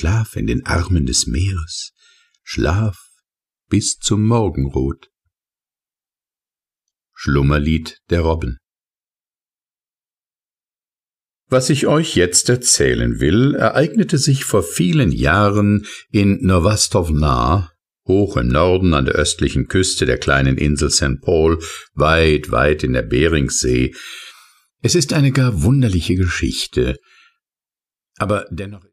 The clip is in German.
Schlaf in den Armen des Meeres, Schlaf bis zum Morgenrot. Schlummerlied der Robben. Was ich euch jetzt erzählen will, ereignete sich vor vielen Jahren in Nowastowna, hoch im Norden an der östlichen Küste der kleinen Insel St. Paul, weit, weit in der Beringssee. Es ist eine gar wunderliche Geschichte, aber dennoch